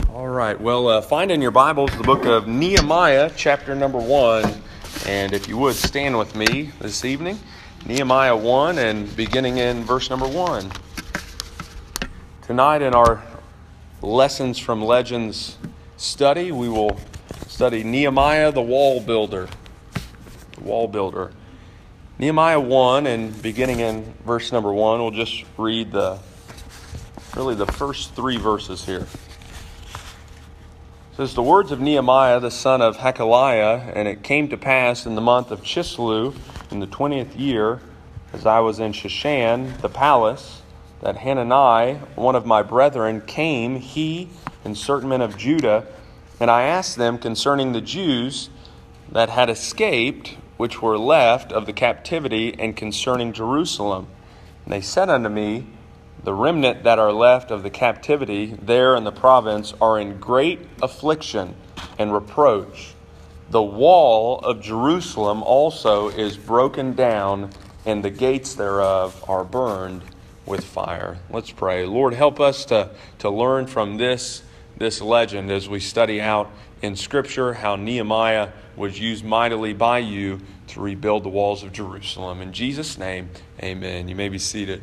All right, well, find in your Bibles the book of Nehemiah, chapter number 1. And if you would, stand with me this evening. Nehemiah 1 and beginning in verse number 1. Tonight in our Lessons from Legends study, we will study Nehemiah the wall builder. The wall builder. Nehemiah 1 and beginning in verse number 1, we'll just read the first 3 verses here. It says, the words of Nehemiah, the son of Hakaliah, and it came to pass in the month of Chislev, in the 20th year, as I was in Shushan, the palace, that Hanani, one of my brethren, came, he and certain men of Judah, and I asked them concerning the Jews that had escaped, which were left of the captivity, and concerning Jerusalem. And they said unto me, the remnant that are left of the captivity there in the province are in great affliction and reproach. The wall of Jerusalem also is broken down, and the gates thereof are burned with fire. Let's pray. Lord, help us to learn from this legend as we study out in Scripture how Nehemiah was used mightily by you to rebuild the walls of Jerusalem. In Jesus' name, amen. You may be seated.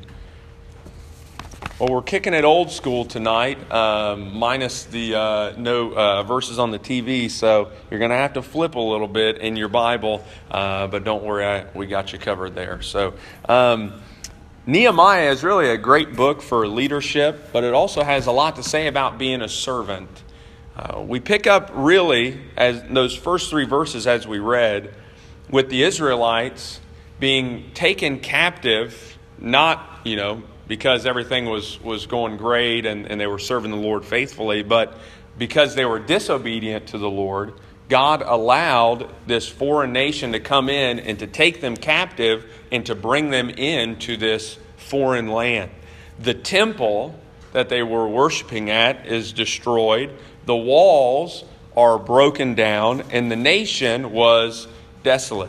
Well, we're kicking it old school tonight, minus the no verses on the TV, so you're going to have to flip a little bit in your Bible, but don't worry, we got you covered there. So Nehemiah is really a great book for leadership, but it also has a lot to say about being a servant. We pick up really as those first 3 verses as we read, with the Israelites being taken captive, not, because everything was going great and they were serving the Lord faithfully, but because they were disobedient to the Lord, God allowed this foreign nation to come in and to take them captive and to bring them into this foreign land. The temple that they were worshiping at is destroyed. The walls are broken down, and the nation was desolate.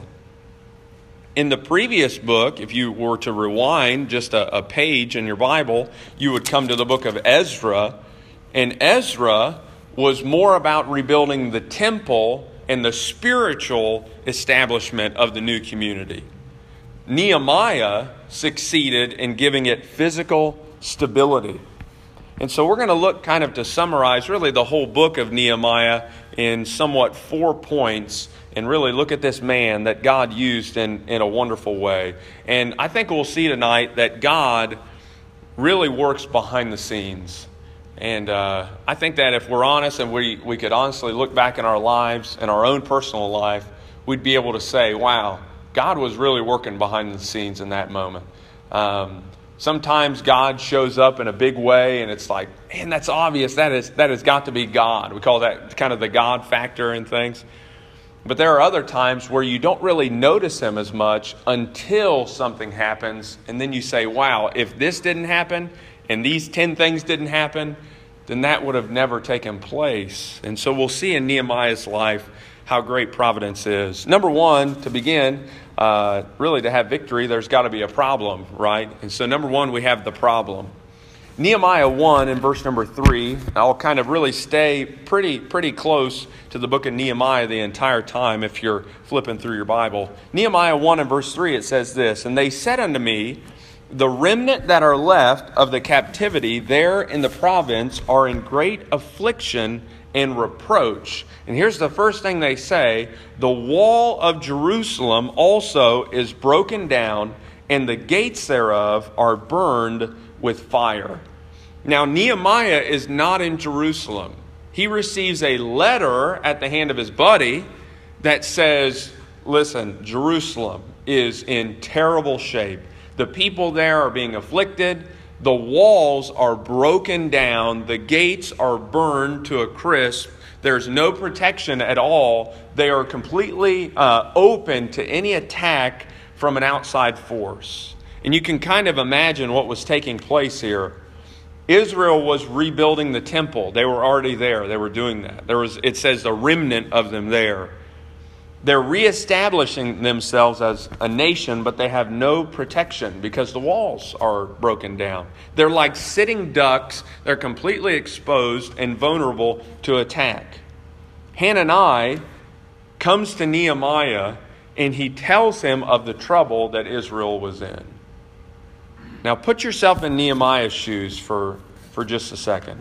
In the previous book, if you were to rewind just a page in your Bible, you would come to the book of Ezra. And Ezra was more about rebuilding the temple and the spiritual establishment of the new community. Nehemiah succeeded in giving it physical stability. And so we're going to look kind of to summarize really the whole book of Nehemiah in somewhat 4 points, and really look at this man that God used in a wonderful way. And I think we'll see tonight that God really works behind the scenes. And I think that if we're honest and we could honestly look back in our lives, in our own personal life, we'd be able to say, wow, God was really working behind the scenes in that moment. Sometimes God shows up in a big way and it's like, man, that's obvious. That has got to be God. We call that kind of the God factor in things. But there are other times where you don't really notice him as much until something happens. And then you say, wow, if this didn't happen and these 10 things didn't happen, then that would have never taken place. And so we'll see in Nehemiah's life how great providence is. Number 1, to begin, really to have victory, there's got to be a problem, right? And so number 1, we have the problem. Nehemiah 1 and verse number 3, I'll kind of really stay pretty close to the book of Nehemiah the entire time if you're flipping through your Bible. Nehemiah 1 and verse 3, it says this, and they said unto me, the remnant that are left of the captivity there in the province are in great affliction and reproach. And here's the first thing they say, the wall of Jerusalem also is broken down, and the gates thereof are burned with fire. Now, Nehemiah is not in Jerusalem. He receives a letter at the hand of his buddy that says, listen, Jerusalem is in terrible shape. The people there are being afflicted. The walls are broken down. The gates are burned to a crisp. There's no protection at all. They are completely open to any attack from an outside force. And you can kind of imagine what was taking place here. Israel was rebuilding the temple. They were already there. They were doing that. It says a remnant of them there. They're reestablishing themselves as a nation, but they have no protection because the walls are broken down. They're like sitting ducks. They're completely exposed and vulnerable to attack. Hananiah comes to Nehemiah and he tells him of the trouble that Israel was in. Now put yourself in Nehemiah's shoes for just a second.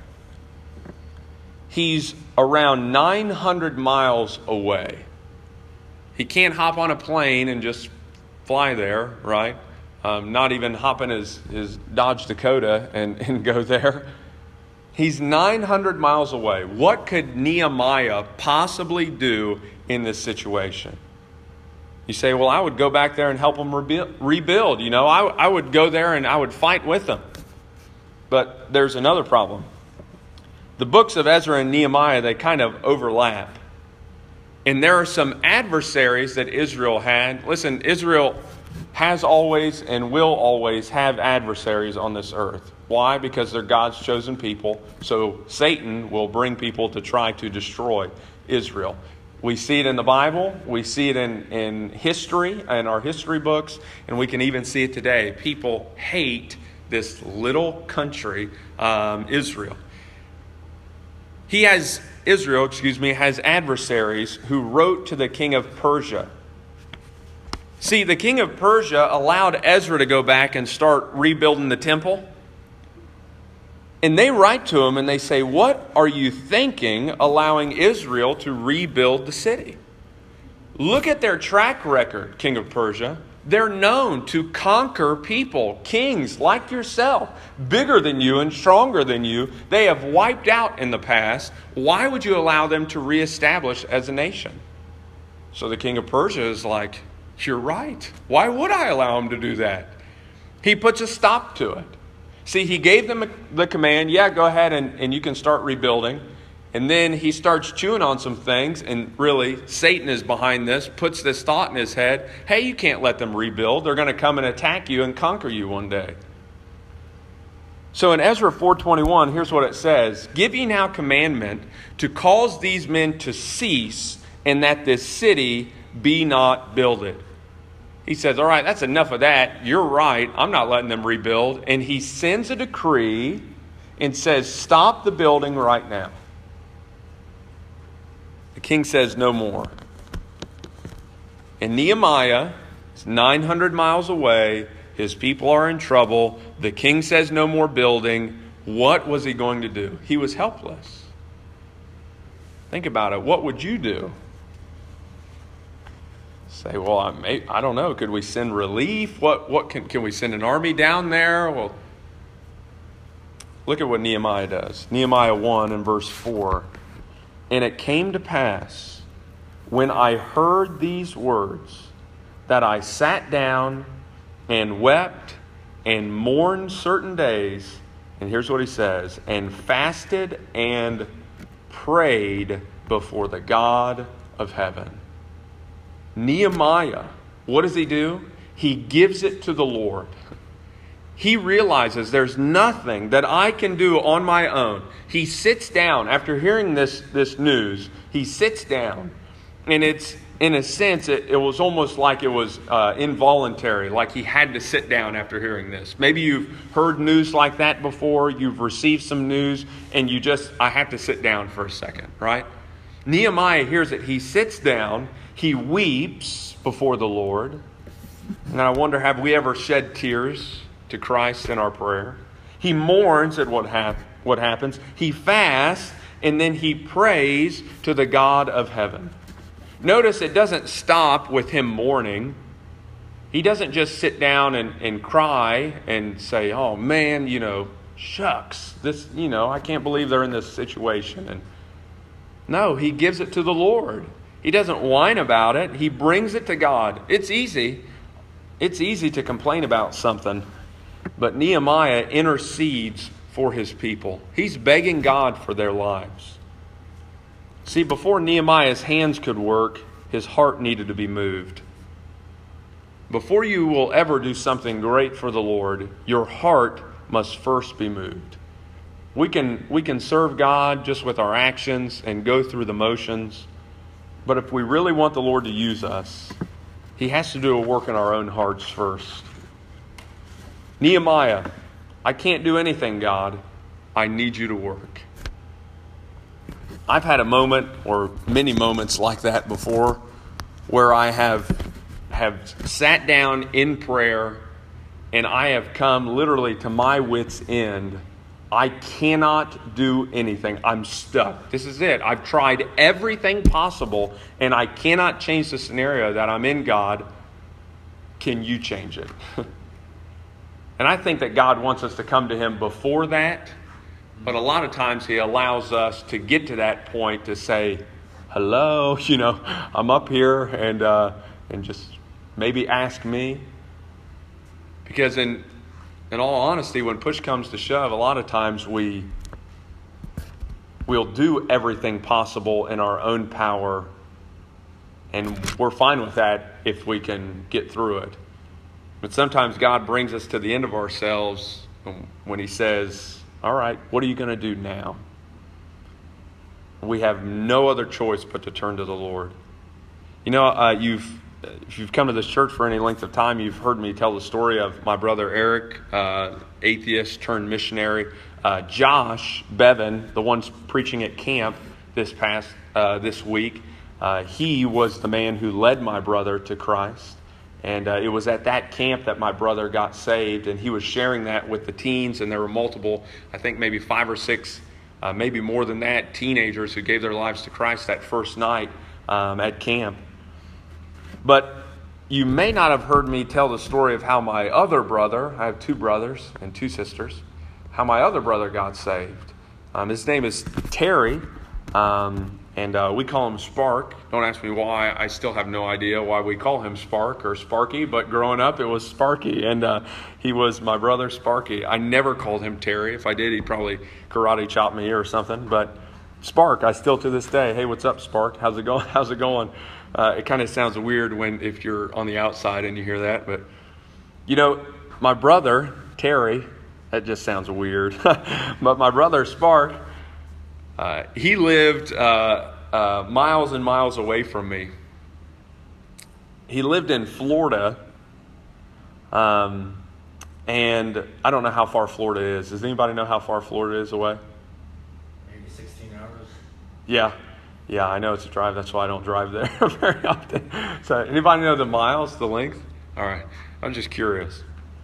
He's around 900 miles away. He can't hop on a plane and just fly there, right? Not even hop in his Dodge Dakota and go there. He's 900 miles away. What could Nehemiah possibly do in this situation? You say, well, I would go back there and help them rebuild. You know, I would go there and I would fight with them. But there's another problem. The books of Ezra and Nehemiah, they kind of overlap. And there are some adversaries that Israel had. Listen, Israel has always and will always have adversaries on this earth. Why? Because they're God's chosen people. So Satan will bring people to try to destroy Israel. We see it in the Bible. We see it in history, in our history books. And we can even see it today. People hate this little country, Israel. Israel has adversaries who wrote to the king of Persia. See, the king of Persia allowed Ezra to go back and start rebuilding the temple. And they write to him and they say, what are you thinking allowing Israel to rebuild the city? Look at their track record, king of Persia. They're known to conquer people, kings like yourself, bigger than you and stronger than you. They have wiped out in the past. Why would you allow them to reestablish as a nation? So the king of Persia is like, you're right. Why would I allow him to do that? He puts a stop to it. See, he gave them the command, yeah, go ahead and you can start rebuilding. And then he starts chewing on some things, and really, Satan is behind this, puts this thought in his head, hey, you can't let them rebuild. They're going to come and attack you and conquer you one day. So in Ezra 4:21, here's what it says. Give ye now commandment to cause these men to cease, and that this city be not builded. He says, all right, that's enough of that. You're right. I'm not letting them rebuild. And he sends a decree and says, stop the building right now. The king says no more. And Nehemiah is 900 miles away. His people are in trouble. The king says no more building. What was he going to do? He was helpless. Think about it. What would you do? Say, well, I don't know. Could we send relief? Can we send an army down there? Well, look at what Nehemiah does. Nehemiah 1 and verse 4. And it came to pass, when I heard these words, that I sat down and wept and mourned certain days. And here's what he says, and fasted and prayed before the God of heaven. Nehemiah, what does he do? He gives it to the Lord. He realizes there's nothing that I can do on my own. He sits down after hearing this news. He sits down, and it's, in a sense, it was almost like it was involuntary, like he had to sit down after hearing this. Maybe you've heard news like that before. You've received some news, and I have to sit down for a second, right? Nehemiah hears it. He sits down. He weeps before the Lord. And I wonder, have we ever shed tears to Christ in our prayer? He mourns at what happens. He fasts, and then he prays to the God of heaven. Notice it doesn't stop with him mourning. He doesn't just sit down and cry and say, oh man, shucks, this, I can't believe they're in this situation. And no, he gives it to the Lord. He doesn't whine about it. He brings it to God. It's easy. It's easy to complain about something. But Nehemiah intercedes for his people. He's begging God for their lives. See, before Nehemiah's hands could work, his heart needed to be moved. Before you will ever do something great for the Lord, your heart must first be moved. We can serve God just with our actions and go through the motions. But if we really want the Lord to use us, He has to do a work in our own hearts first. Nehemiah, I can't do anything, God. I need you to work. I've had a moment, or many moments like that before, where I have sat down in prayer and I have come literally to my wit's end. I cannot do anything. I'm stuck. This is it. I've tried everything possible and I cannot change the scenario that I'm in, God. Can you change it? And I think that God wants us to come to Him before that. But a lot of times He allows us to get to that point to say, hello, I'm up here and just maybe ask me. Because in all honesty, when push comes to shove, a lot of times we'll do everything possible in our own power, and we're fine with that if we can get through it. But sometimes God brings us to the end of ourselves when He says, all right, what are you going to do now? We have no other choice but to turn to the Lord. If you've come to this church for any length of time, you've heard me tell the story of my brother Eric, atheist turned missionary. Josh Bevan, the one's preaching at camp this week, he was the man who led my brother to Christ. And it was at that camp that my brother got saved, and he was sharing that with the teens, and there were multiple, I think maybe 5 or 6, maybe more than that, teenagers who gave their lives to Christ that first night at camp. But you may not have heard me tell the story of how my other brother, I have 2 brothers and 2 sisters, how my other brother got saved. His name is Terry, and we call him Spark. Don't ask me why. I still have no idea why we call him Spark or Sparky, but growing up it was Sparky, and he was my brother Sparky. I never called him Terry. If I did, he'd probably karate chop me or something. But Spark, I still to this day, hey, what's up, Spark? How's it going? How's it going? It kind of sounds weird if you're on the outside and you hear that, but my brother Terry, that just sounds weird. But my brother Spark, he lived miles and miles away from me. He lived in Florida, and I don't know how far Florida is. Does anybody know how far Florida is away? Maybe 16 hours. Yeah, I know it's a drive. That's why I don't drive there very often. So, anybody know the miles, the length? All right, I'm just curious.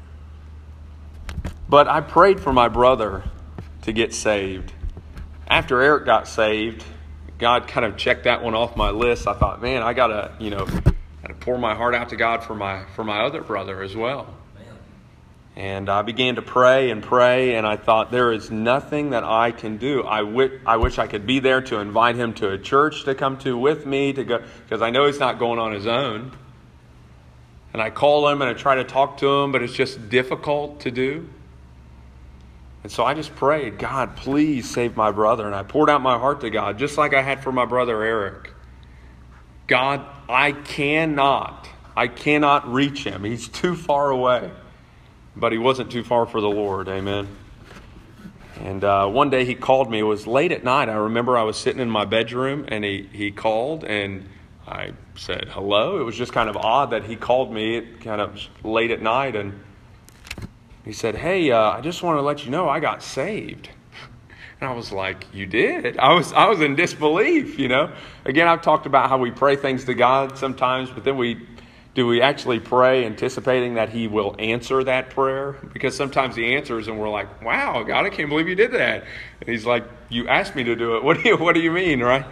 But I prayed for my brother to get saved. After Eric got saved, God kind of checked that one off my list. I thought, man, I gotta pour my heart out to God for my other brother as well. And I began to pray, and I thought, there is nothing that I can do. I wish I could be there to invite him to a church to come to with me, to go, because I know he's not going on his own. And I call him and I try to talk to him, but it's just difficult to do. And so I just prayed, God, please save my brother. And I poured out my heart to God, just like I had for my brother Eric. God, I cannot reach him. He's too far away. But he wasn't too far for the Lord. Amen. And one day he called me. It was late at night. I remember I was sitting in my bedroom, and he called, and I said hello. It was just kind of odd that he called me kind of late at night, and he said, hey, I just want to let you know I got saved. And I was like, you did? I was in disbelief, Again, I've talked about how we pray things to God sometimes, but then do we actually pray anticipating that He will answer that prayer? Because sometimes He answers and we're like, wow, God, I can't believe you did that. And He's like, you asked me to do it. What do you mean, right?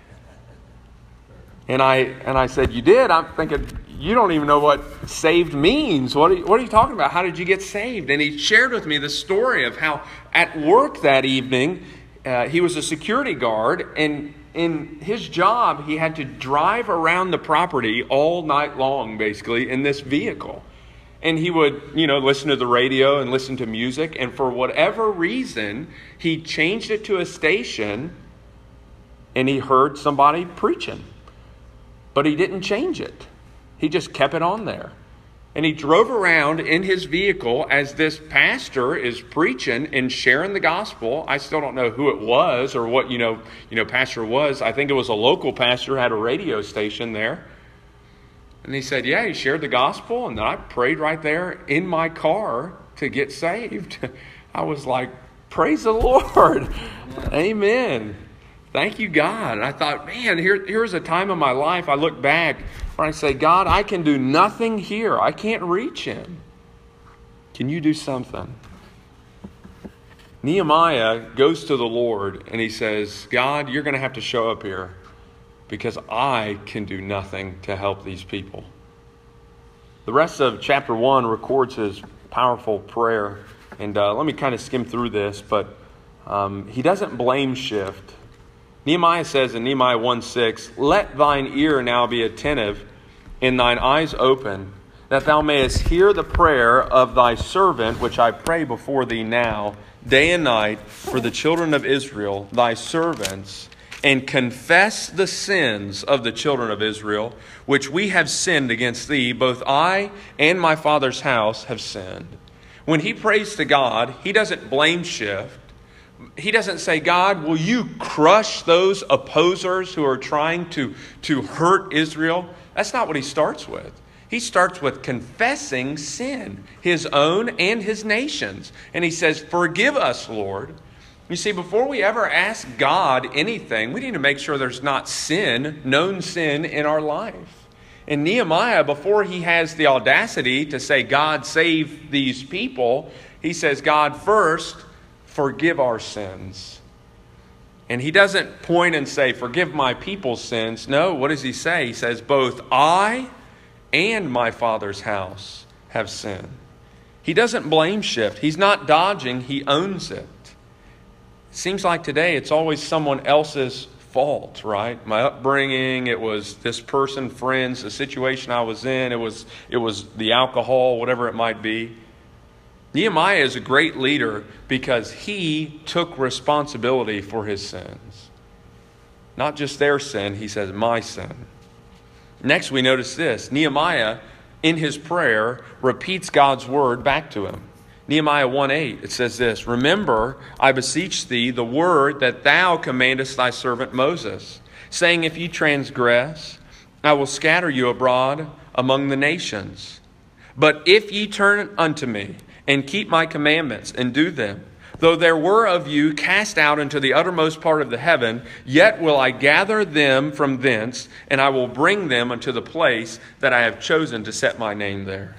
And I said, you did? I'm thinking, you don't even know what saved means. What are you talking about? How did you get saved? And he shared with me the story of how at work that evening, he was a security guard, and in his job, he had to drive around the property all night long, basically, in this vehicle. And he would, listen to the radio and listen to music. And for whatever reason, he changed it to a station, and he heard somebody preaching. But he didn't change it. He just kept it on there. And he drove around in his vehicle as this pastor is preaching and sharing the gospel. I still don't know who it was or what, pastor was. I think it was a local pastor, had a radio station there. And he said, yeah, he shared the gospel. And then I prayed right there in my car to get saved. I was like, praise the Lord. Amen. Thank you, God. And I thought, man, here's a time in my life I look back where I say, God, I can do nothing here. I can't reach him. Can you do something? Nehemiah goes to the Lord and he says, God, you're going to have to show up here because I can do nothing to help these people. The rest of chapter 1 records his powerful prayer. And let me kind of skim through this, but he doesn't blame shift. Nehemiah says in Nehemiah 1:6, let thine ear now be attentive and thine eyes open, that thou mayest hear the prayer of thy servant, which I pray before thee now, day and night, for the children of Israel, thy servants, and confess the sins of the children of Israel, which we have sinned against thee. Both I and my father's house have sinned. When he prays to God, he doesn't blame shift. He doesn't say, God, will you crush those opposers who are trying to hurt Israel? That's not what he starts with. He starts with confessing sin, his own and his nation's. And he says, forgive us, Lord. You see, before we ever ask God anything, we need to make sure there's not sin, known sin in our life. And Nehemiah, before he has the audacity to say, God, save these people, he says, God, first, forgive our sins. And he doesn't point and say, forgive my people's sins. No, what does he say? He says, both I and my father's house have sinned. He doesn't blame shift. He's not dodging. He owns it. It seems like today it's always someone else's fault, right? My upbringing, it was this person, friends, the situation I was in, it was the alcohol, whatever it might be. Nehemiah is a great leader because he took responsibility for his sins. Not just their sin, he says, my sin. Next, we notice this. Nehemiah, in his prayer, repeats God's word back to him. Nehemiah 1:8, it says this, remember, I beseech thee, the word that thou commandest thy servant Moses, saying, if ye transgress, I will scatter you abroad among the nations. But if ye turn unto me, and keep my commandments, and do them, though there were of you cast out into the uttermost part of the heaven, yet will I gather them from thence, and I will bring them unto the place that I have chosen to set my name there.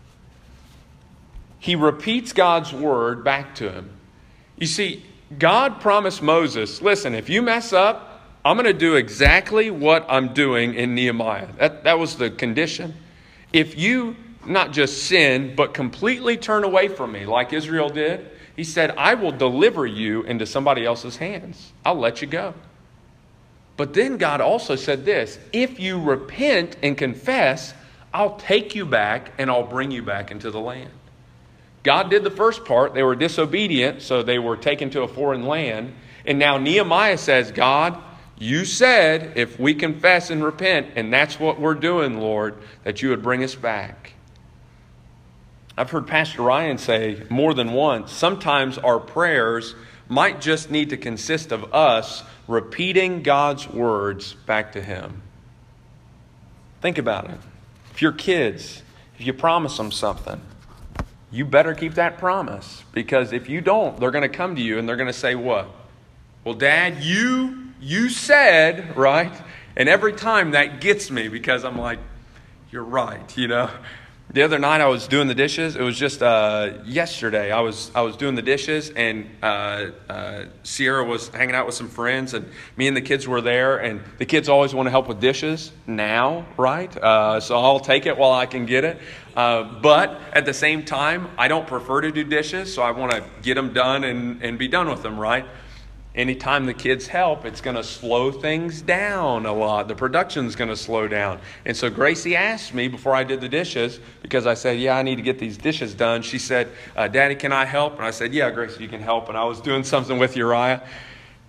He repeats God's word back to him. You see, God promised Moses, listen, if you mess up, I'm going to do exactly what I'm doing in Nehemiah. That was the condition. If you not just sin, but completely turn away from me like Israel did, he said, I will deliver you into somebody else's hands. I'll let you go. But then God also said this, if you repent and confess, I'll take you back and I'll bring you back into the land. God did the first part. They were disobedient, so they were taken to a foreign land. And now Nehemiah says, God, you said if we confess and repent, and that's what we're doing, Lord, that you would bring us back. I've heard Pastor Ryan say more than once, sometimes our prayers might just need to consist of us repeating God's words back to him. Think about it. If your kids, if you promise them something, you better keep that promise. Because if you don't, they're going to come to you and they're going to say what? Well, Dad, you said, right? And every time that gets me because I'm like, you're right, you know. The other night I was doing the dishes. It was just yesterday. I was doing the dishes, and Sierra was hanging out with some friends, and me and the kids were there. And the kids always want to help with dishes now, right? So I'll take it while I can get it. But at the same time, I don't prefer to do dishes, so I want to get them done and be done with them, right? Anytime the kids help, it's going to slow things down a lot. The production's going to slow down. And so Gracie asked me before I did the dishes, because I said, yeah, I need to get these dishes done. She said, Daddy, can I help? And I said, yeah, Gracie, you can help. And I was doing something with Uriah.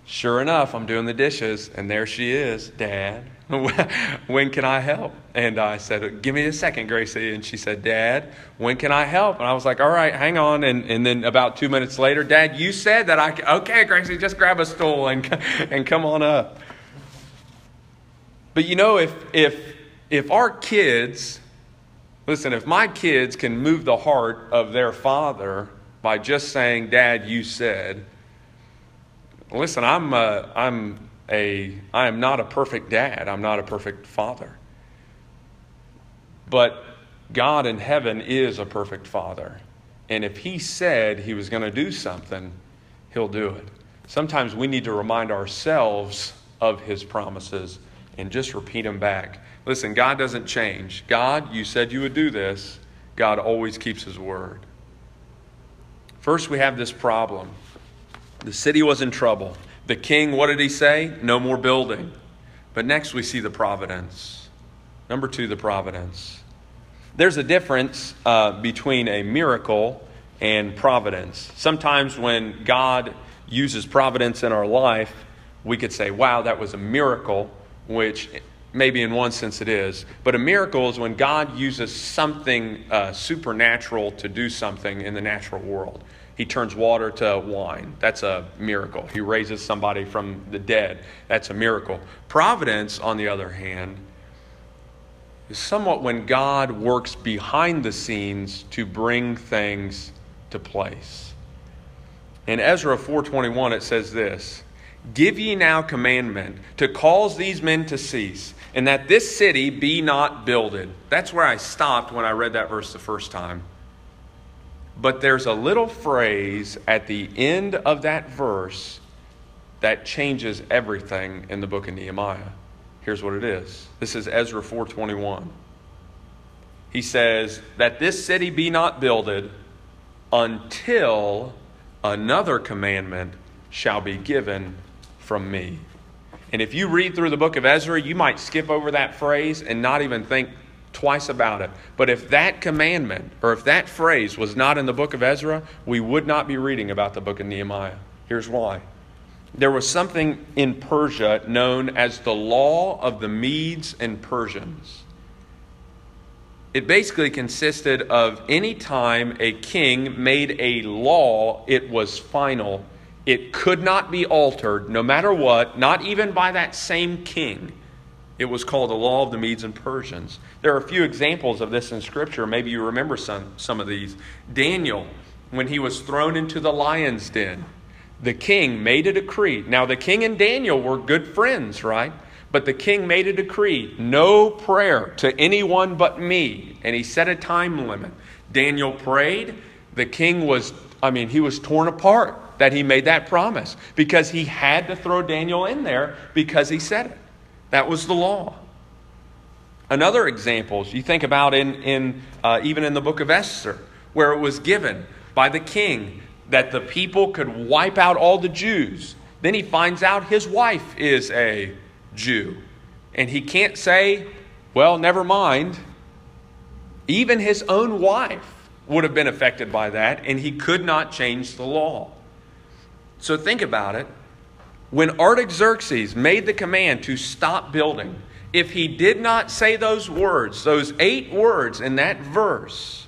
Sure enough, I'm doing the dishes, and there she is. Dad, when can I help? And I said, give me a second, Gracie. And she said, Dad, when can I help? And I was like, all right, hang on. And then about 2 minutes later, Dad, you said that okay, Gracie, just grab a stool and come on up. But you know, if our kids, listen, if my kids can move the heart of their father by just saying, Dad, you said, listen, I am not a perfect dad. I'm not a perfect father. But God in heaven is a perfect father. And if he said he was going to do something, he'll do it. Sometimes we need to remind ourselves of his promises and just repeat them back. Listen, God doesn't change. God, you said you would do this. God always keeps his word. First, we have this problem. The city was in trouble. The king, what did he say? No more building. But next we see the providence. Number 2, the providence. There's a difference between a miracle and providence. Sometimes when God uses providence in our life, we could say, wow, that was a miracle, which maybe in one sense it is. But a miracle is when God uses something supernatural to do something in the natural world. He turns water to wine. That's a miracle. He raises somebody from the dead. That's a miracle. Providence, on the other hand, is somewhat when God works behind the scenes to bring things to place. In Ezra 4:21, it says this, Give ye now commandment to cause these men to cease, and that this city be not builded. That's where I stopped when I read that verse the first time. But there's a little phrase at the end of that verse that changes everything in the book of Nehemiah. Here's what it is. This is Ezra 4:21. He says, that this city be not builded until another commandment shall be given from me. And if you read through the book of Ezra, you might skip over that phrase and not even think twice about it. But if that commandment or if that phrase was not in the book of Ezra, we would not be reading about the book of Nehemiah. Here's why. There was something in Persia known as the law of the Medes and Persians. It basically consisted of any time a king made a law, it was final. It could not be altered no matter what, not even by that same king. It was called the law of the Medes and Persians. There are a few examples of this in Scripture. Maybe you remember some of these. Daniel, when he was thrown into the lion's den, the king made a decree. Now, the king and Daniel were good friends, right? But the king made a decree, no prayer to anyone but me. And he set a time limit. Daniel prayed. The king he was torn apart that he made that promise because he had to throw Daniel in there because he said it. That was the law. Another example, you think about even in the book of Esther, where it was given by the king that the people could wipe out all the Jews. Then he finds out his wife is a Jew. And he can't say, well, never mind. Even his own wife would have been affected by that, and he could not change the law. So think about it. When Artaxerxes made the command to stop building, if he did not say those words, those 8 words in that verse,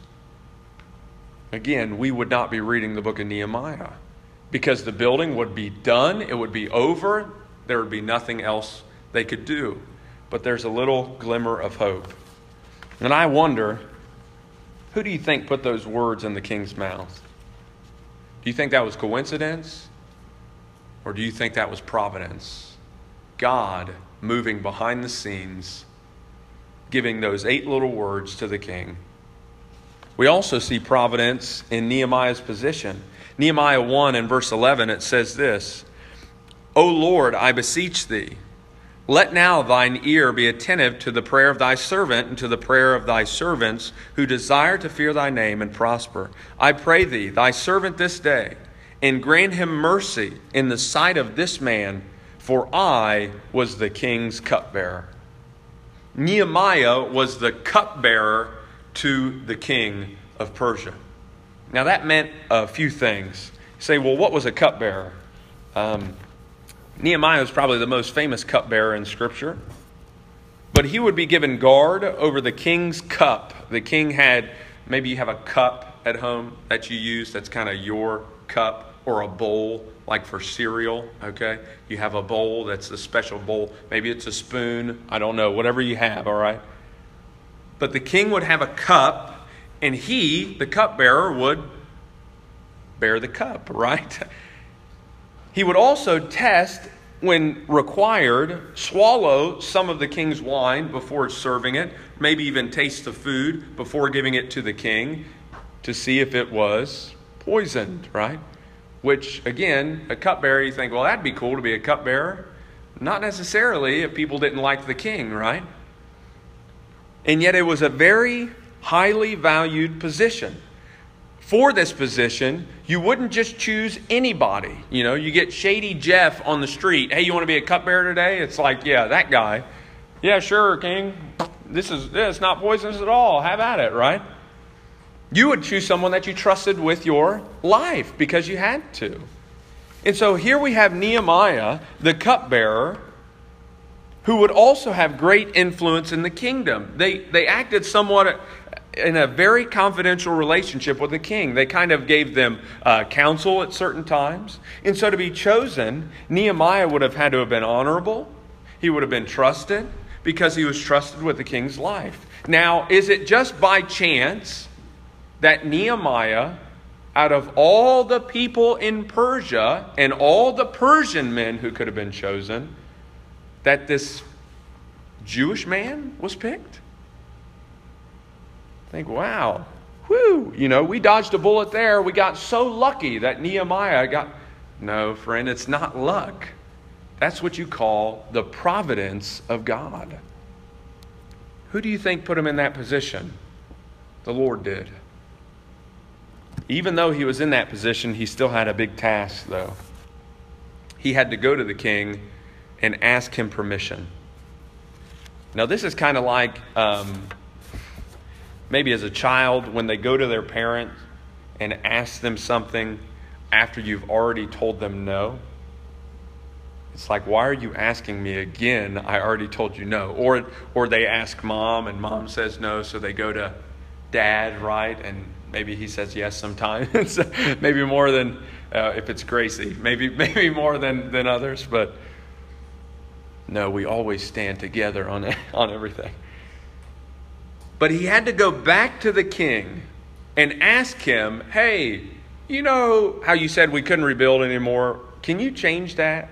again, we would not be reading the book of Nehemiah because the building would be done, it would be over, there would be nothing else they could do. But there's a little glimmer of hope. And I wonder, who do you think put those words in the king's mouth? Do you think that was coincidence? Or do you think that was providence? God moving behind the scenes, giving those 8 little words to the king. We also see providence in Nehemiah's position. Nehemiah 1 and verse 11, it says this, O Lord, I beseech thee, let now thine ear be attentive to the prayer of thy servant and to the prayer of thy servants who desire to fear thy name and prosper. I pray thee, thy servant this day, and grant him mercy in the sight of this man, for I was the king's cupbearer. Nehemiah was the cupbearer to the king of Persia. Now that meant a few things. You say, well, what was a cupbearer? Nehemiah is probably the most famous cupbearer in Scripture. But he would be given guard over the king's cup. The king had, maybe you have a cup at home that you use that's kind of your cup, or a bowl like for cereal, okay? You have a bowl that's a special bowl. Maybe it's a spoon. I don't know. Whatever you have, all right? But the king would have a cup, and he, the cupbearer, would bear the cup, right? He would also test, when required, swallow some of the king's wine before serving it, maybe even taste the food before giving it to the king to see if it was poisoned, right? Which, again, a cupbearer, you think, well, that'd be cool to be a cupbearer. Not necessarily if people didn't like the king, right? And yet it was a very highly valued position. For this position, you wouldn't just choose anybody. You know, you get Shady Jeff on the street. Hey, you want to be a cupbearer today? It's like, yeah, that guy. Yeah, sure, king. It's not poisonous at all. Have at it, right? You would choose someone that you trusted with your life because you had to. And so here we have Nehemiah, the cupbearer, who would also have great influence in the kingdom. They acted somewhat in a very confidential relationship with the king. They kind of gave them counsel at certain times. And so to be chosen, Nehemiah would have had to have been honorable. He would have been trusted because he was trusted with the king's life. Now, is it just by chance that Nehemiah, out of all the people in Persia and all the Persian men who could have been chosen, that this Jewish man was picked? Think, wow, whew, we dodged a bullet there. We got so lucky that Nehemiah got... No, friend, it's not luck. That's what you call the providence of God. Who do you think put him in that position? The Lord did. Even though he was in that position, he still had a big task, though. He had to go to the king and ask him permission. Now, this is kind of like maybe as a child when they go to their parent and ask them something after you've already told them no. It's like, why are you asking me again? I already told you no. Or they ask mom and mom says no, so they go to dad, right? And maybe he says yes sometimes. Maybe more than, if it's Gracie, maybe more than others. But no, we always stand together on everything. But he had to go back to the king and ask him, hey, you know how you said we couldn't rebuild anymore? Can you change that?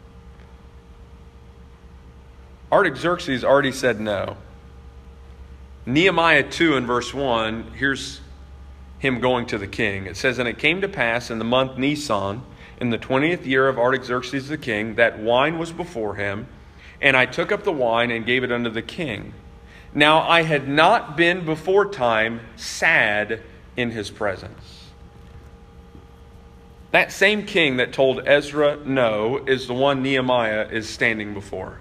Artaxerxes already said no. Nehemiah 2 in verse 1, here's him going to the king. It says, and it came to pass in the month Nisan, in the 20th year of Artaxerxes the king, that wine was before him, and I took up the wine and gave it unto the king. Now I had not been before time sad in his presence. That same king that told Ezra no is the one Nehemiah is standing before.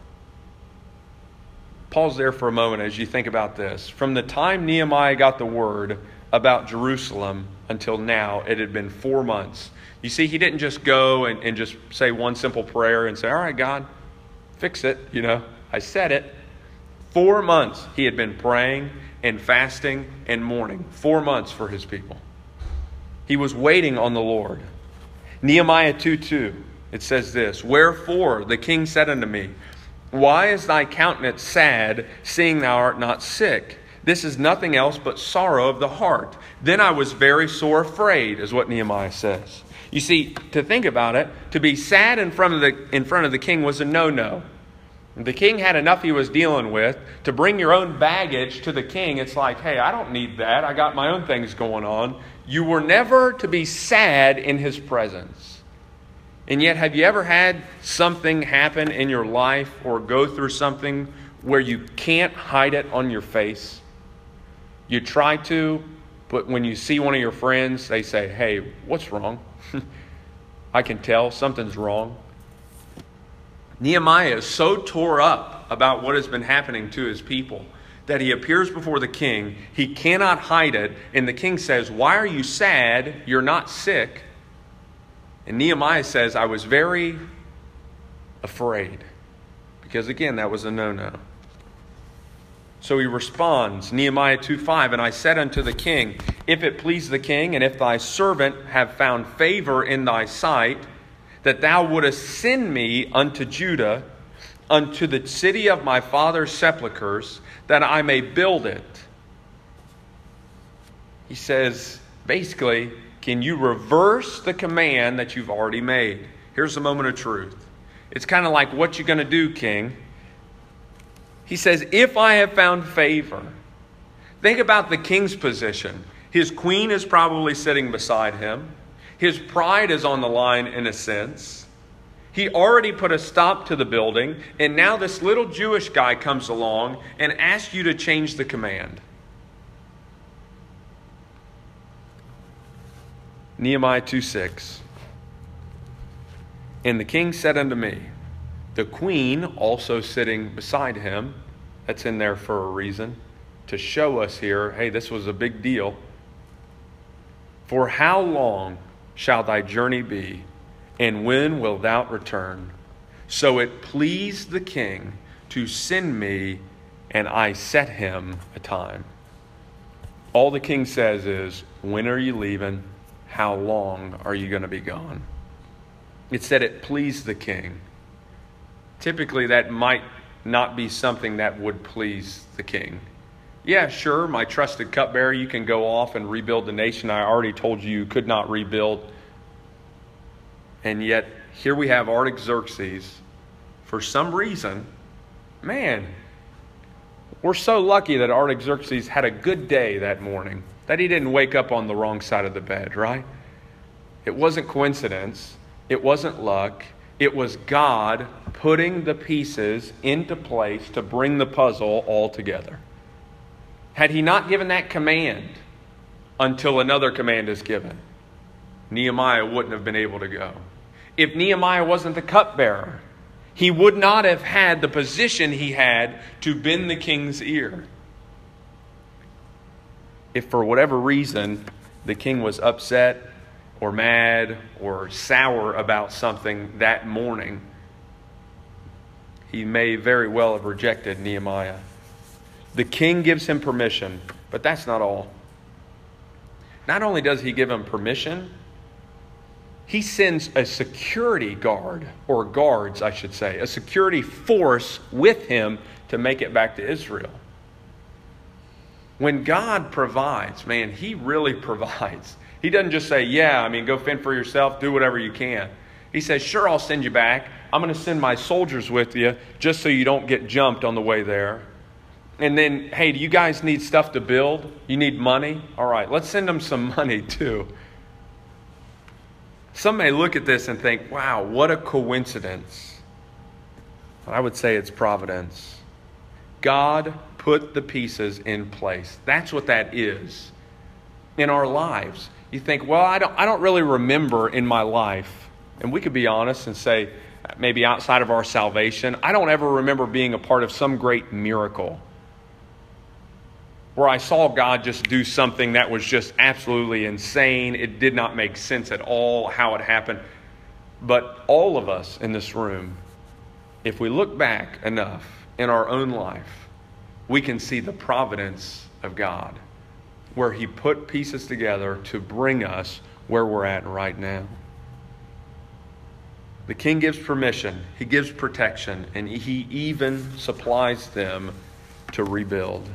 Pause there for a moment as you think about this. From the time Nehemiah got the word about Jerusalem until now, it had been 4 months. You see, he didn't just go and just say one simple prayer and say, all right, God, fix it. I said it. 4 months he had been praying and fasting and mourning. 4 months for his people. He was waiting on the Lord. Nehemiah 2:2, it says this, wherefore the king said unto me, why is thy countenance sad, seeing thou art not sick? This is nothing else but sorrow of the heart. Then I was very sore afraid, is what Nehemiah says. You see, to think about it, to be sad in front of the king was a no-no. The king had enough he was dealing with. To bring your own baggage to the king, it's like, hey, I don't need that. I got my own things going on. You were never to be sad in his presence. And yet, have you ever had something happen in your life or go through something where you can't hide it on your face? You try to, but when you see one of your friends, they say, hey, what's wrong? I can tell something's wrong. Nehemiah is so tore up about what has been happening to his people that he appears before the king. He cannot hide it. And the king says, why are you sad? You're not sick. And Nehemiah says, I was very afraid. Because again, that was a no-no. So he responds, Nehemiah 2:5, and I said unto the king, if it please the king, and if thy servant have found favor in thy sight, that thou wouldest send me unto Judah, unto the city of my father's sepulchres, that I may build it. He says, basically, can you reverse the command that you've already made? Here's the moment of truth. It's kind of like, what you going to do, king? He says, if I have found favor. Think about the king's position. His queen is probably sitting beside him. His pride is on the line in a sense. He already put a stop to the building, and now this little Jewish guy comes along and asks you to change the command. Nehemiah 2:6. And the king said unto me, the queen also sitting beside him, that's in there for a reason, to show us here, hey, this was a big deal. For how long shall thy journey be, and when wilt thou return? So it pleased the king to send me, and I set him a time. All the king says is, when are you leaving? How long are you going to be gone? It said it pleased the king. Typically, that might not be something that would please the king. Yeah, sure, my trusted cupbearer, you can go off and rebuild the nation I already told you could not rebuild. And yet, here we have Artaxerxes. For some reason, man, we're so lucky that Artaxerxes had a good day that morning, that he didn't wake up on the wrong side of the bed, right? It wasn't coincidence. It wasn't luck. It was God putting the pieces into place to bring the puzzle all together. Had he not given that command until another command is given, Nehemiah wouldn't have been able to go. If Nehemiah wasn't the cupbearer, he would not have had the position he had to bend the king's ear. If for whatever reason the king was upset or mad or sour about something that morning, he may very well have rejected Nehemiah. The king gives him permission, but that's not all. Not only does he give him permission, he sends a security guard, or guards, I should say, a security force with him to make it back to Israel. When God provides, man, he really provides. He doesn't just say, go fend for yourself, do whatever you can. He says, sure, I'll send you back. I'm going to send my soldiers with you just so you don't get jumped on the way there. And then, hey, do you guys need stuff to build? You need money? All right, let's send them some money too. Some may look at this and think, wow, what a coincidence. But I would say it's providence. God put the pieces in place. That's what that is in our lives. You think, well, I don't really remember in my life, and we could be honest and say, maybe outside of our salvation, I don't ever remember being a part of some great miracle where I saw God just do something that was just absolutely insane. It did not make sense at all how it happened. But all of us in this room, if we look back enough in our own life, we can see the providence of God, where he put pieces together to bring us where we're at right now. The king gives permission, he gives protection, and he even supplies them to rebuild.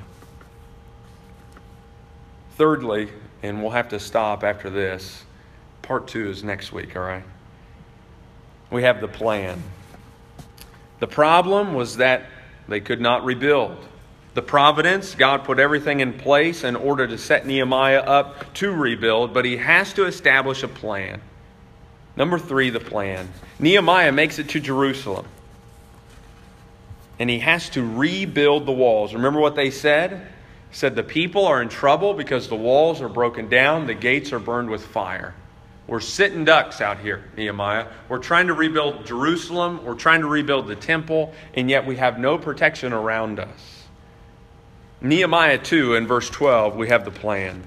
Thirdly, and we'll have to stop after this, part 2 is next week, all right? We have the plan. The problem was that they could not rebuild. The providence, God put everything in place in order to set Nehemiah up to rebuild, but he has to establish a plan. Number 3, the plan. Nehemiah makes it to Jerusalem, and he has to rebuild the walls. Remember what they said? He said the people are in trouble because the walls are broken down, the gates are burned with fire. We're sitting ducks out here, Nehemiah. We're trying to rebuild Jerusalem, we're trying to rebuild the temple, and yet we have no protection around us. Nehemiah 2 in verse 12, we have the plan.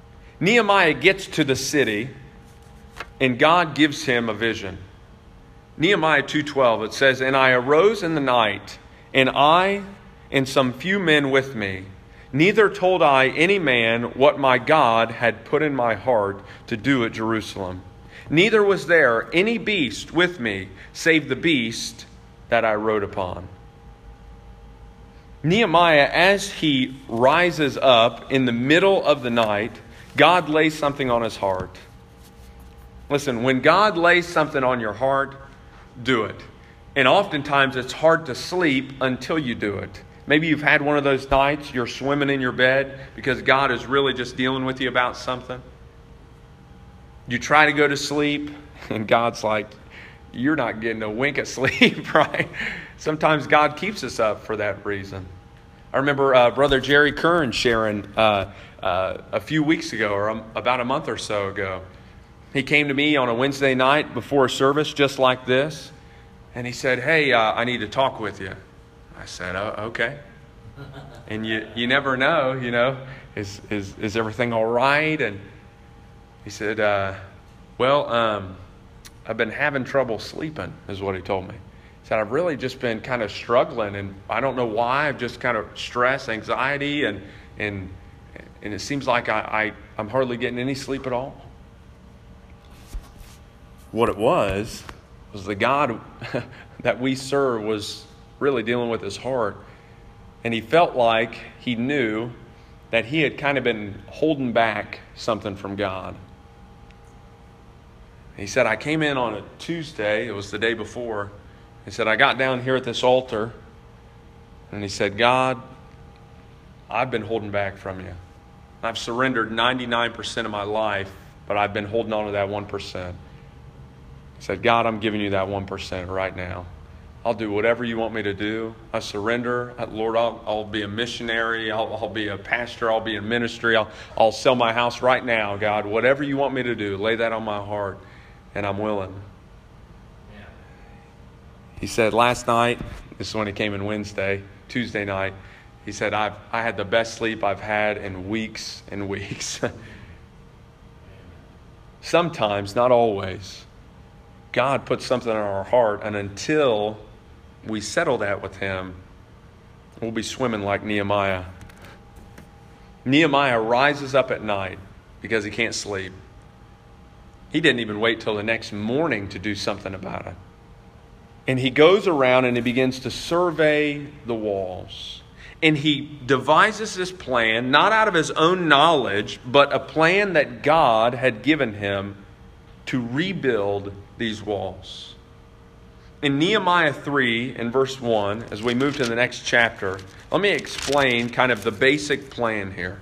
Nehemiah gets to the city, and God gives him a vision. Nehemiah 2:12, it says, "And I arose in the night, and I and some few men with me. Neither told I any man what my God had put in my heart to do at Jerusalem. Neither was there any beast with me, save the beast that I rode upon." Nehemiah, as he rises up in the middle of the night, God lays something on his heart. Listen, when God lays something on your heart, do it. And oftentimes it's hard to sleep until you do it. Maybe you've had one of those nights, you're swimming in your bed because God is really just dealing with you about something. You try to go to sleep, and God's like, you're not getting a wink of sleep, right? Sometimes God keeps us up for that reason. I remember Brother Jerry Kern sharing a few weeks ago, or about a month or so ago. He came to me on a Wednesday night before a service just like this, and he said, "Hey, I need to talk with you." I said, "Oh, okay." And you never know, is everything all right? And he said, I've been having trouble sleeping," is what he told me. He said, "I've really just been kind of struggling, and I don't know why. I've just kind of stress, anxiety, and it seems like I'm hardly getting any sleep at all." What it was the God that we serve was really dealing with his heart. And he felt like he knew that he had kind of been holding back something from God. He said, "I came in on a Tuesday," it was the day before. He said, "I got down here at this altar," and he said, "God, I've been holding back from you. I've surrendered 99% of my life, but I've been holding on to that 1%. He said, "God, I'm giving you that 1% right now. I'll do whatever you want me to do. I surrender. Lord, I'll be a missionary. I'll be a pastor. I'll be in ministry. I'll sell my house right now, God. Whatever you want me to do, lay that on my heart, and I'm willing." Yeah. He said, last night, this is when he came in Tuesday night, he said, I had the best sleep I've had in weeks and weeks. Sometimes, not always, God puts something in our heart, and until we settle that with him, we'll be swimming like Nehemiah. Nehemiah rises up at night because he can't sleep. He didn't even wait till the next morning to do something about it. And he goes around and he begins to survey the walls. And he devises this plan, not out of his own knowledge, but a plan that God had given him to rebuild these walls. In Nehemiah 3 and verse 1, as we move to the next chapter, let me explain kind of the basic plan here.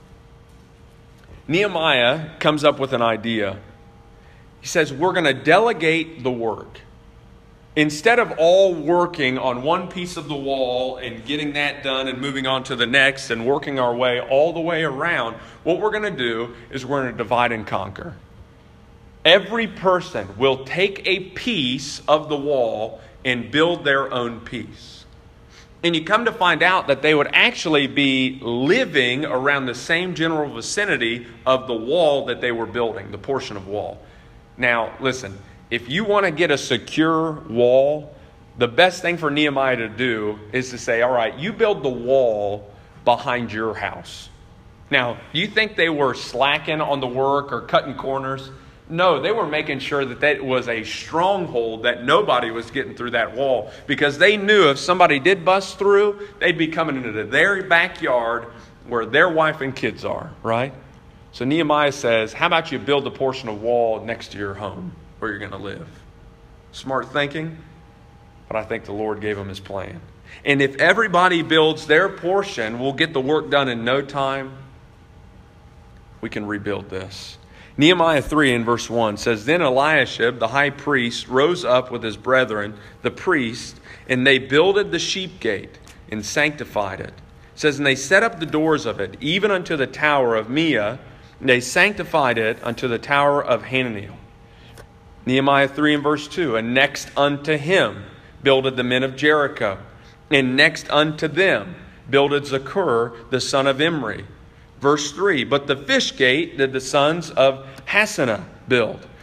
Nehemiah comes up with an idea. He says, we're going to delegate the work. Instead of all working on one piece of the wall and getting that done and moving on to the next and working our way all the way around, what we're going to do is we're going to divide and conquer. Every person will take a piece of the wall and build their own piece. And you come to find out that they would actually be living around the same general vicinity of the wall that they were building, the portion of wall. Now, listen, if you want to get a secure wall, the best thing for Nehemiah to do is to say, all right, you build the wall behind your house. Now, you think they were slacking on the work or cutting corners? No, they were making sure that that was a stronghold, that nobody was getting through that wall, because they knew if somebody did bust through, they'd be coming into their backyard where their wife and kids are, right? So Nehemiah says, how about you build a portion of wall next to your home where you're going to live? Smart thinking, but I think the Lord gave him his plan. And if everybody builds their portion, we'll get the work done in no time. We can rebuild this. Nehemiah 3 in verse 1 says, Then Eliashib, the high priest, rose up with his brethren, the priests, and they builded the sheep gate and sanctified it. It says, And they set up the doors of it, even unto the tower of Meah, and they sanctified it unto the tower of Hananiel. Nehemiah 3 and verse 2, And next unto him builded the men of Jericho, and next unto them builded Zakur the son of Imri. Verse 3, But the fish gate did the sons of Hassenaah build.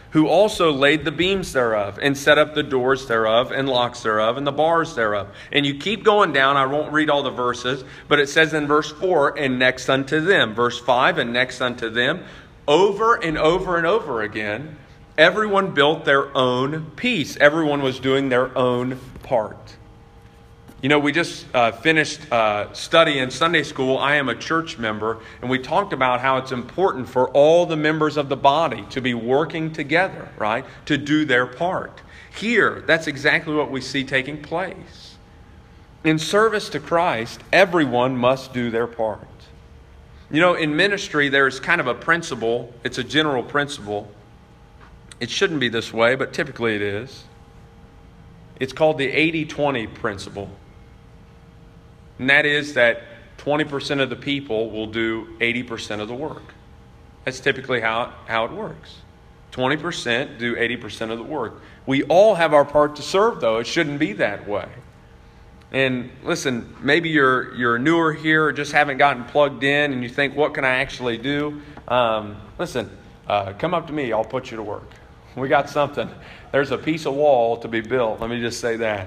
who also laid the beams thereof, and set up the doors thereof, and locks thereof, and the bars thereof. And you keep going down. I won't read all the verses, but it says in verse 4, and next unto them. Verse 5, and next unto them. Over and over and over again, everyone built their own piece. Everyone was doing their own part. You know, we just finished studying Sunday school. I am a church member, and we talked about how it's important for all the members of the body to be working together, right? To do their part. Here, that's exactly what we see taking place. In service to Christ, everyone must do their part. You know, in ministry, there's kind of a principle. It's a general principle. It shouldn't be this way, but typically it is. It's called the 80-20 principle. And that is that 20% of the people will do 80% of the work. That's typically how it works. 20% do 80% of the work. We all have our part to serve, though. It shouldn't be that way. And listen, maybe you're newer here or just haven't gotten plugged in and you think, what can I actually do? Listen, come up to me. I'll put you to work. We got something. There's a piece of wall to be built. Let me just say that.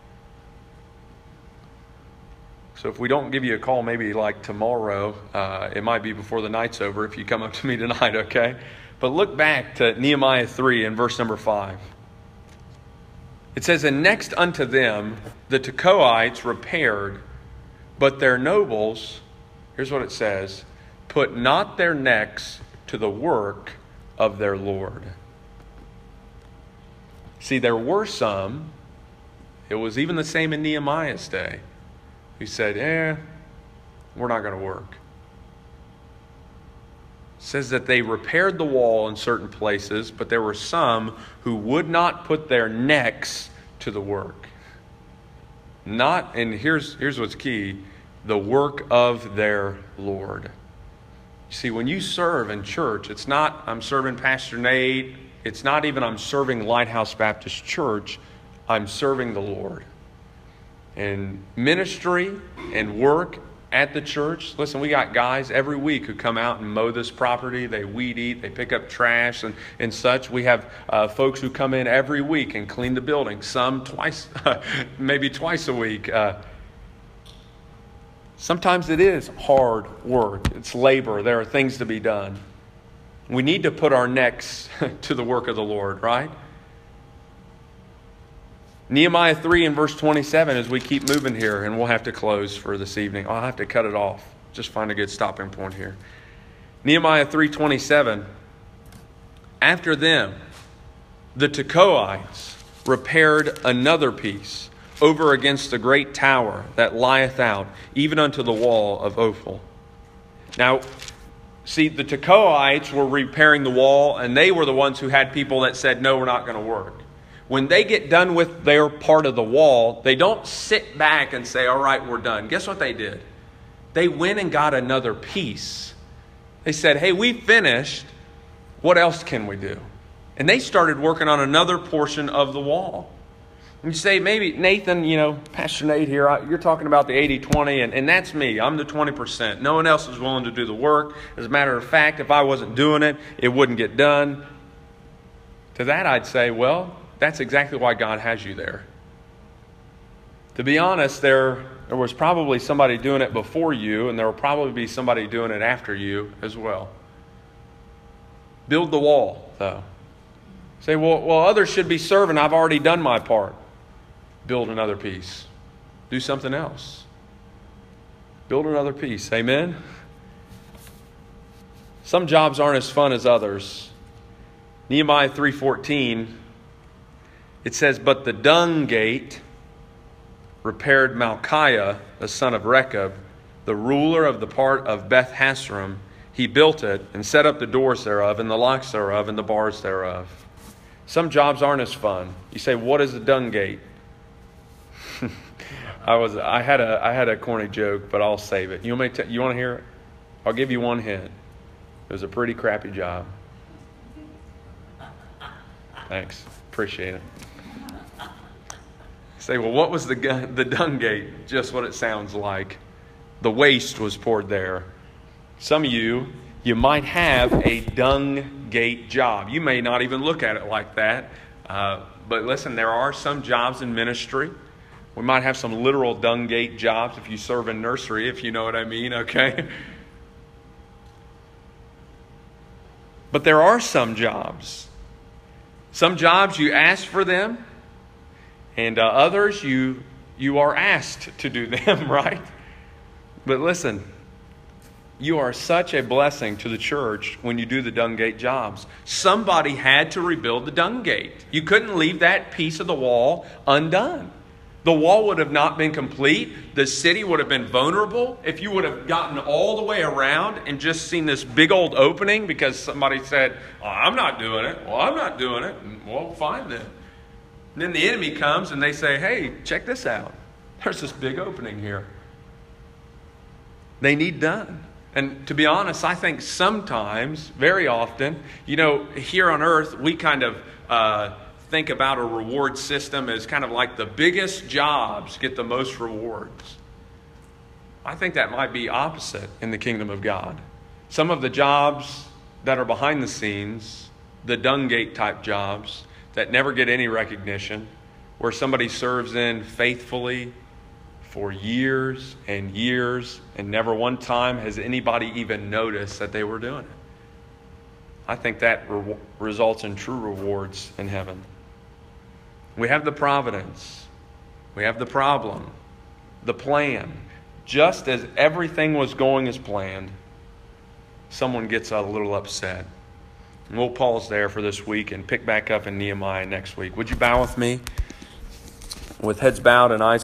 So if we don't give you a call, maybe like tomorrow, it might be before the night's over if you come up to me tonight, okay? But look back to Nehemiah 3 and verse number 5. It says, and next unto them the Tekoites repaired, but their nobles, here's what it says, put not their necks to the work of their Lord. See, there were some, it was even the same in Nehemiah's day, who said, we're not going to work. It says that they repaired the wall in certain places, but there were some who would not put their necks to the work. And here's what's key, the work of their Lord. You see, when you serve in church, it's not, I'm serving Pastor Nate. It's not even, I'm serving Lighthouse Baptist Church. I'm serving the Lord. And ministry and work at the church. Listen, we got guys every week who come out and mow this property. They weed eat. They pick up trash and such. We have folks who come in every week and clean the building. Some twice, maybe twice a week. Sometimes it is hard work. It's labor. There are things to be done. We need to put our necks to the work of the Lord, right? Nehemiah 3 and verse 27 as we keep moving here, and we'll have to close for this evening. I'll have to cut it off. Just find a good stopping point here. Nehemiah 3:27. After them, the Tekoites repaired another piece over against the great tower that lieth out, even unto the wall of Ophel. Now, see, the Tekoites were repairing the wall, and they were the ones who had people that said, no, we're not going to work. When they get done with their part of the wall, they don't sit back and say, all right, we're done. Guess what they did? They went and got another piece. They said, hey, we finished. What else can we do? And they started working on another portion of the wall. And you say, maybe, Nathan, Pastor Nate here, you're talking about the 80-20, and that's me. I'm the 20%. No one else is willing to do the work. As a matter of fact, if I wasn't doing it, it wouldn't get done. To that, I'd say, well, that's exactly why God has you there. To be honest, there was probably somebody doing it before you, and there will probably be somebody doing it after you as well. Build the wall, though. Say, well, others should be serving. I've already done my part. Build another piece. Do something else. Build another piece. Amen? Some jobs aren't as fun as others. Nehemiah 3:14, it says, but the dung gate repaired Malchiah, the son of Rechab, the ruler of the part of Beth Hasram. He built it and set up the doors thereof and the locks thereof and the bars thereof. Some jobs aren't as fun. You say, what is the dung gate? I had a corny joke, but I'll save it. You want to hear it? I'll give you one hint. It was a pretty crappy job. Thanks. Appreciate it. Say, well, what was the dung gate? Just what it sounds like. The waste was poured there. Some of you you might have a dung gate job. You may not even look at it like that. But listen, there are some jobs in ministry. We might have some literal dung gate jobs if you serve in nursery, if you know what I mean, okay? But there are some jobs. Some jobs you ask for them, and others you are asked to do them, right? But listen, you are such a blessing to the church when you do the dung gate jobs. Somebody had to rebuild the dung gate. You couldn't leave that piece of the wall undone. The wall would have not been complete. The city would have been vulnerable if you would have gotten all the way around and just seen this big old opening because somebody said, "Oh, I'm not doing it." "Well, I'm not doing it." "Well, fine then." And then the enemy comes and they say, "Hey, check this out. There's this big opening here." They need done. And to be honest, I think sometimes, very often, here on earth, we kind of think about a reward system as kind of like the biggest jobs get the most rewards. I think that might be opposite in the kingdom of God. Some of the jobs that are behind the scenes, the dung gate type jobs that never get any recognition, where somebody serves in faithfully for years and years, and never one time has anybody even noticed that they were doing it. I think that results in true rewards in heaven. We have the providence. We have the problem, the plan. Just as everything was going as planned, someone gets a little upset. And we'll pause there for this week and pick back up in Nehemiah next week. Would you bow with me? With heads bowed and eyes